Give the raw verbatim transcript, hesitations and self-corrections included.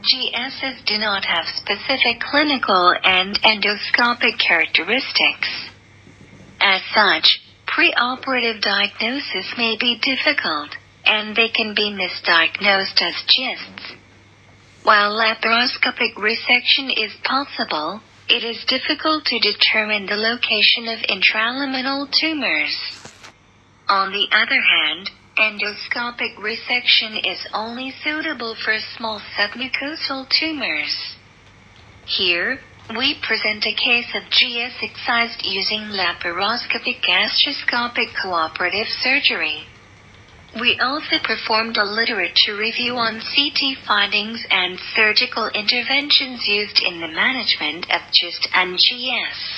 G Ss do not have specific clinical and endoscopic characteristics. As such, preoperative diagnosis may be difficult, and they can be misdiagnosed as GISTs. While laparoscopic resection is possible, it is difficult to determine the location of intraliminal tumors. On the other hand, endoscopic resection is only suitable for small submucosal tumors. Here, we present a case of G S excised using laparoscopic gastroscopic cooperative surgery. We also performed a literature review on C T findings and surgical interventions used in the management of GIST and G S.